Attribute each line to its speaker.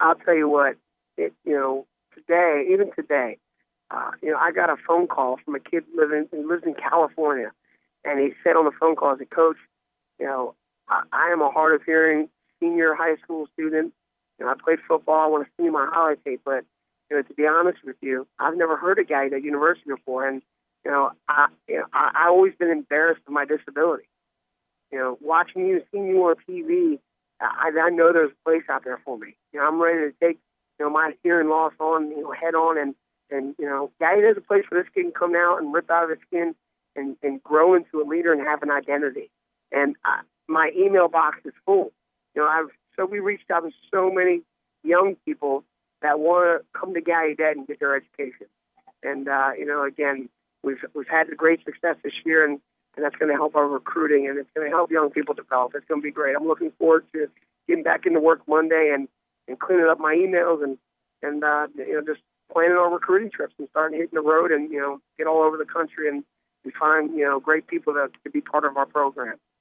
Speaker 1: I'll tell you what, today, even today, I got a phone call from a kid who lives in California, and he said on the phone call, I said, Coach, I am a hard of hearing senior high school student. I played football. I want to see my highlight tape, but to be honest with you, I've never heard a guy at university before, and I've always been embarrassed of my disability. Watching you, seeing you on TV, I know there's a place out there for me. I'm ready to take my hearing loss on head on, and there's a place where this kid can come out and rip out of his skin and grow into a leader and have an identity. And my email box is full. We reached out to so many young people that want to come to Gallaudet and get their education. And again, we've had the great success this year, and that's going to help our recruiting, and it's going to help young people develop. It's going to be great. I'm looking forward to getting back into work Monday and cleaning up my emails and just planning our recruiting trips and starting hitting the road and get all over the country and find great people to be part of our program.